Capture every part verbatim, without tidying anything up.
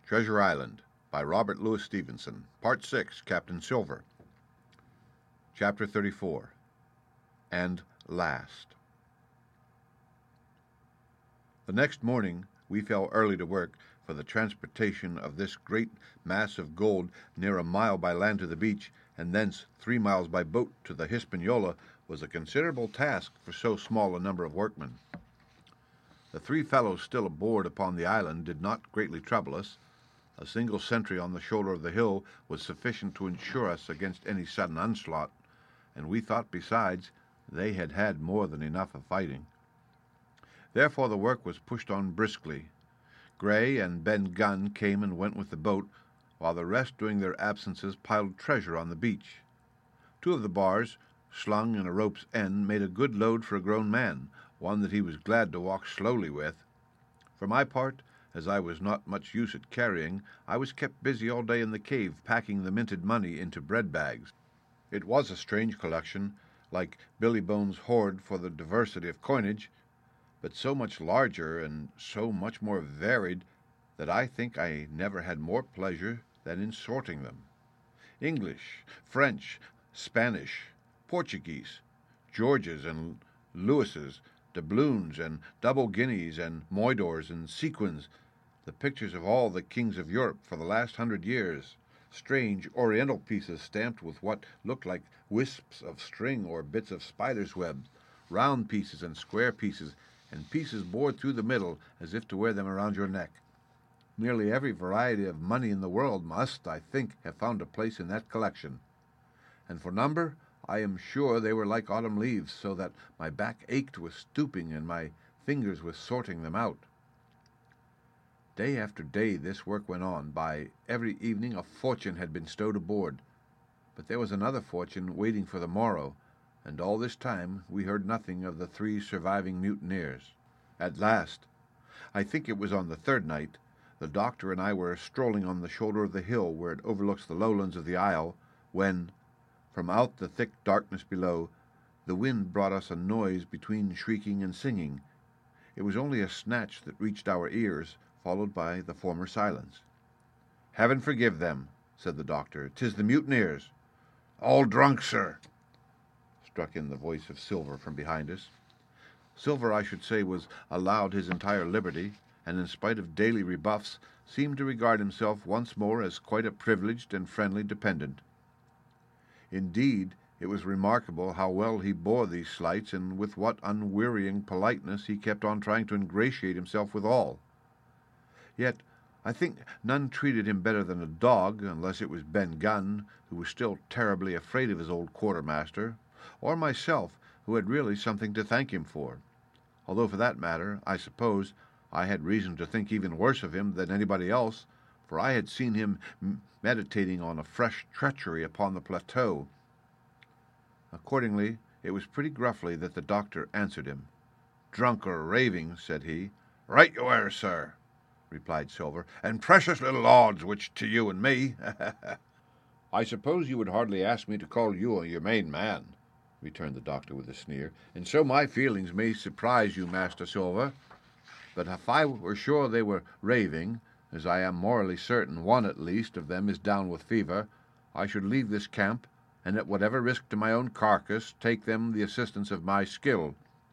Treasure Island by Robert Louis Stevenson. Part six, Captain Silver. Chapter thirty-four. And Last. The next morning we fell early to work, for the transportation of this great mass of gold near a mile by land to the beach, and thence three miles by boat to the Hispaniola, was a considerable task for so small a number of workmen. The three fellows still aboard upon the island did not greatly trouble us. A single sentry on the shoulder of the hill was sufficient to ensure us against any sudden onslaught, and we thought besides they had had more than enough of fighting. Therefore the work was pushed on briskly. Gray and Ben Gunn came and went with the boat, while the rest during their absences piled treasure on the beach. Two of the bars, slung in a rope's end, made a good load for a grown man, one that he was glad to walk slowly with. For my part, as I was not much use at carrying, I was kept busy all day in the cave packing the minted money into bread bags. It was a strange collection, like Billy Bones' hoard for the diversity of coinage, but so much larger and so much more varied that I think I never had more pleasure than in sorting them. English, French, Spanish, Portuguese, Georges and Lewises, doubloons and double guineas and moidores and sequins, the pictures of all the kings of Europe for the last hundred years, strange oriental pieces stamped with what looked like wisps of string or bits of spider's web, round pieces and square pieces, and pieces bored through the middle as if to wear them around your neck. Nearly every variety of money in the world must, I think, have found a place in that collection. And for number, I am sure they were like autumn leaves, so that my back ached with stooping and my fingers with sorting them out. Day after day this work went on. By every evening a fortune had been stowed aboard, but there was another fortune waiting for the morrow, and all this time we heard nothing of the three surviving mutineers. At last, I think it was on the third night, the doctor and I were strolling on the shoulder of the hill where it overlooks the lowlands of the isle, when, from out the thick darkness below, the wind brought us a noise between shrieking and singing. It was only a snatch that reached our ears, followed by the former silence. "Heaven forgive them," said the doctor. "'Tis the mutineers." "All drunk, sir," struck in the voice of Silver from behind us. Silver, I should say, was allowed his entire liberty, and in spite of daily rebuffs, seemed to regard himself once more as quite a privileged and friendly dependent. Indeed, it was remarkable how well he bore these slights, and with what unwearying politeness he kept on trying to ingratiate himself with all. Yet I think none treated him better than a dog, unless it was Ben Gunn, who was still terribly afraid of his old quartermaster, or myself, who had really something to thank him for, although for that matter, I suppose, I had reason to think even worse of him than anybody else, for I had seen him meditating on a fresh treachery upon the plateau. Accordingly, it was pretty gruffly that the doctor answered him. "Drunk or raving," said he. "Right you are, sir," replied Silver, "and precious little odds which to you and me." "I suppose you would hardly ask me to call you your main man," returned the doctor with a sneer, "and so my feelings may surprise you, Master Silver. But if I were sure they were raving, as I am morally certain one at least of them is down with fever, I should leave this camp, and at whatever risk to my own carcass, take them the assistance of my skill."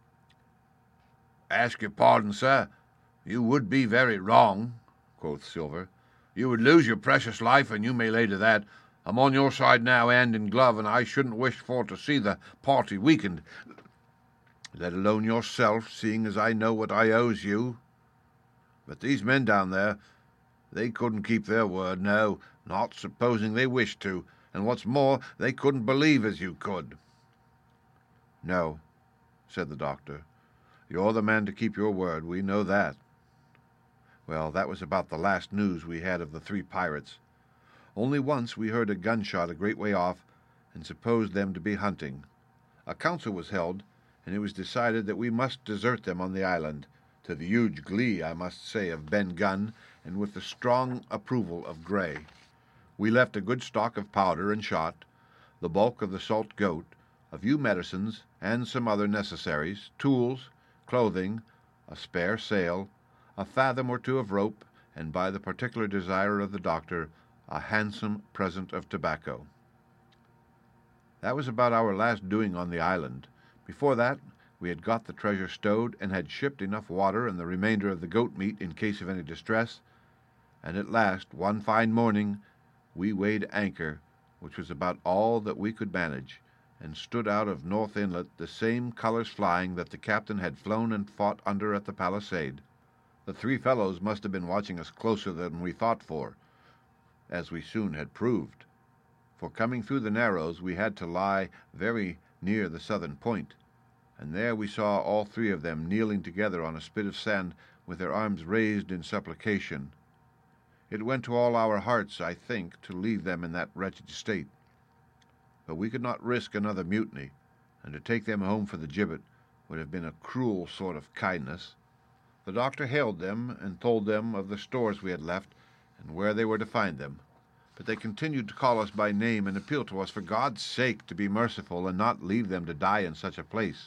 "Ask your pardon, sir. You would be very wrong," quoth Silver. "You would lose your precious life, and you may lay to that. I'm on your side now, hand in glove, and I shouldn't wish for to see the party weakened, let alone yourself, seeing as I know what I owes you. But these men down there, they couldn't keep their word, no, not supposing they wished to, and what's more, they couldn't believe as you could." "No," said the doctor. "You're the man to keep your word, we know that." Well, that was about the last news we had of the three pirates. Only once we heard a gunshot a great way off, and supposed them to be hunting. A council was held, and it was decided that we must desert them on the island, to the huge glee, I must say, of Ben Gunn, and with the strong approval of Gray. We left a good stock of powder and shot, the bulk of the salt goat, a few medicines, and some other necessaries, tools, clothing, a spare sail, a fathom or two of rope, and by the particular desire of the doctor, a handsome present of tobacco. That was about our last doing on the island. Before that, we had got the treasure stowed and had shipped enough water and the remainder of the goat meat in case of any distress, and at last, one fine morning, we weighed anchor, which was about all that we could manage, and stood out of North Inlet, the same colours flying that the captain had flown and fought under at the Palisade. The three fellows must have been watching us closer than we thought for, as we soon had proved. For coming through the Narrows, we had to lie very near the southern point, and there we saw all three of them kneeling together on a spit of sand with their arms raised in supplication. It went to all our hearts, I think, to leave them in that wretched state. But we could not risk another mutiny, and to take them home for the gibbet would have been a cruel sort of kindness. The doctor hailed them and told them of the stores we had left and where they were to find them, but they continued to call us by name and appeal to us for God's sake to be merciful and not leave them to die in such a place.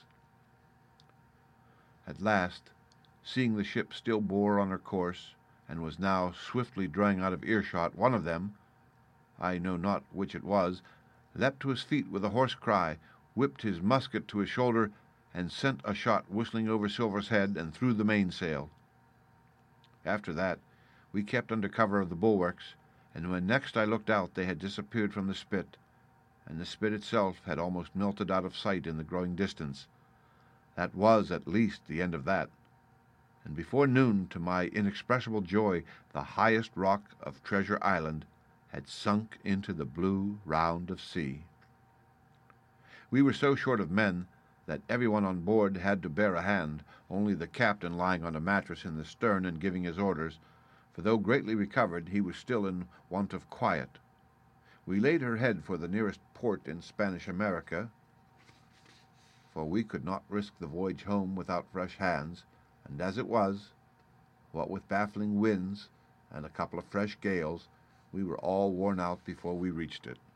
At last, seeing the ship still bore on her course and was now swiftly drawing out of earshot, one of them, I know not which it was, leapt to his feet with a hoarse cry, whipped his musket to his shoulder, and sent a shot whistling over Silver's head and through the mainsail. After that, we kept under cover of the bulwarks, and when next I looked out they had disappeared from the spit, and the spit itself had almost melted out of sight in the growing distance. That was at least the end of that, and before noon, to my inexpressible joy, the highest rock of Treasure Island had sunk into the blue round of sea. We were so short of men that everyone on board had to bear a hand, only the captain lying on a mattress in the stern and giving his orders, for though greatly recovered, he was still in want of quiet. We laid her head for the nearest port in Spanish America, for we could not risk the voyage home without fresh hands, and as it was, what with baffling winds and a couple of fresh gales, we were all worn out before we reached it.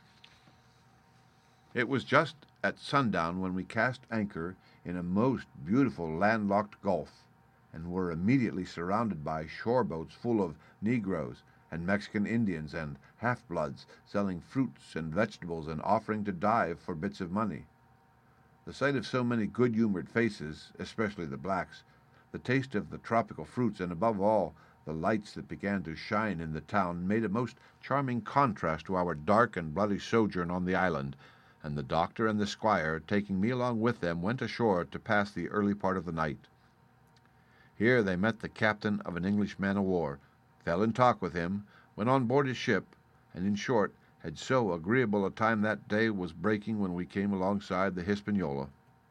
It was just at sundown when we cast anchor in a most beautiful landlocked gulf, and were immediately surrounded by shore boats full of Negroes and Mexican Indians and half-bloods selling fruits and vegetables and offering to dive for bits of money. The sight of so many good-humored faces, especially the blacks, the taste of the tropical fruits, and above all, the lights that began to shine in the town, made a most charming contrast to our dark and bloody sojourn on the island, and the doctor and the squire, taking me along with them, went ashore to pass the early part of the night. Here they met the captain of an English man-of-war, fell in talk with him, went on board his ship, and, in short, had so agreeable a time that day was breaking when we came alongside the Hispaniola.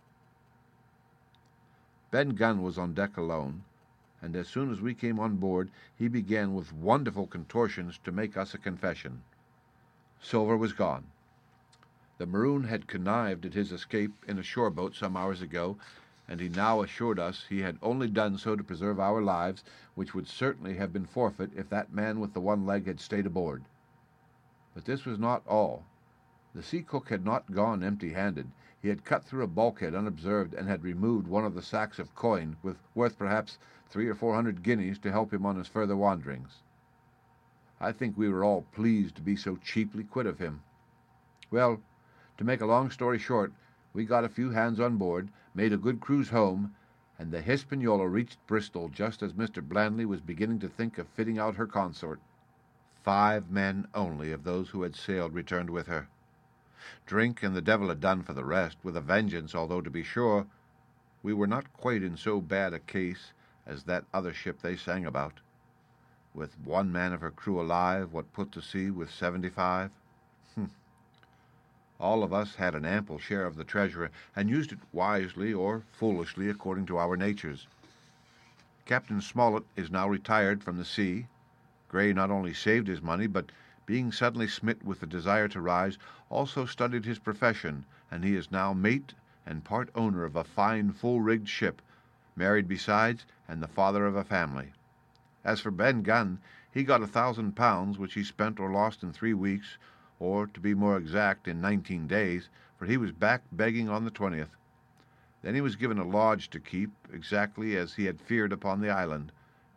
Ben Gunn was on deck alone, and as soon as we came on board, he began with wonderful contortions to make us a confession. Silver was gone. The Maroon had connived at his escape in a shore boat some hours ago, and he now assured us he had only done so to preserve our lives, which would certainly have been forfeit if that man with the one leg had stayed aboard. But this was not all. The sea cook had not gone empty-handed. He had cut through a bulkhead unobserved and had removed one of the sacks of coin, with worth perhaps three or four hundred guineas, to help him on his further wanderings. I think we were all pleased to be so cheaply quit of him. Well, to make a long story short, we got a few hands on board, made a good cruise home, and the Hispaniola reached Bristol just as Mister Blandley was beginning to think of fitting out her consort. Five men only of those who had sailed returned with her. Drink and the devil had done for the rest, with a vengeance, although, to be sure, we were not quite in so bad a case as that other ship they sang about, with one man of her crew alive, what put to sea with seventy-five. Hm. All of us had an ample share of the treasure, and used it wisely or foolishly according to our natures. Captain Smollett is now retired from the sea. Gray not only saved his money, but, being suddenly smit with the desire to rise, also studied his profession, and he is now mate and part owner of a fine full-rigged ship, married besides, and the father of a family. As for Ben Gunn, he got a thousand pounds, which he spent or lost in three weeks, or, to be more exact, in nineteen days, for he was back begging on the twentieth. Then he was given a lodge to keep, exactly as he had feared upon the island,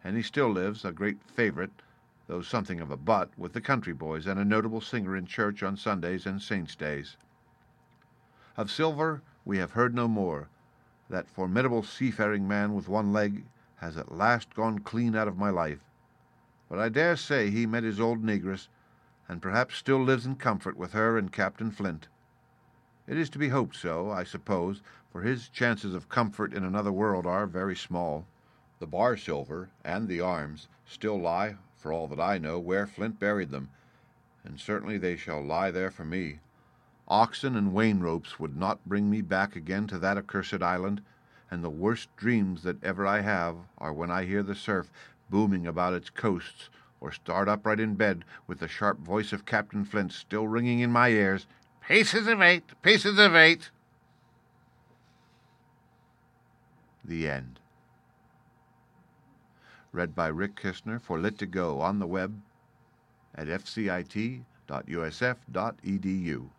and he still lives, a great favorite, though something of a butt, with the country boys, and a notable singer in church on Sundays and saints' days. Of Silver we have heard no more. That formidable seafaring man with one leg has at last gone clean out of my life. But I dare say he met his old negress, and perhaps still lives in comfort with her and Captain Flint. It is to be hoped so, I suppose, for his chances of comfort in another world are very small. The bar silver and the arms still lie, for all that I know, where Flint buried them, and certainly they shall lie there for me. Oxen and wain ropes would not bring me back again to that accursed island, and the worst dreams that ever I have are when I hear the surf booming about its coasts, or start upright in bed with the sharp voice of Captain Flint still ringing in my ears, "Pieces of eight, pieces of eight." The end. Read by Rick Kistner for Lit to Go on the web at f c i t dot u s f dot e d u.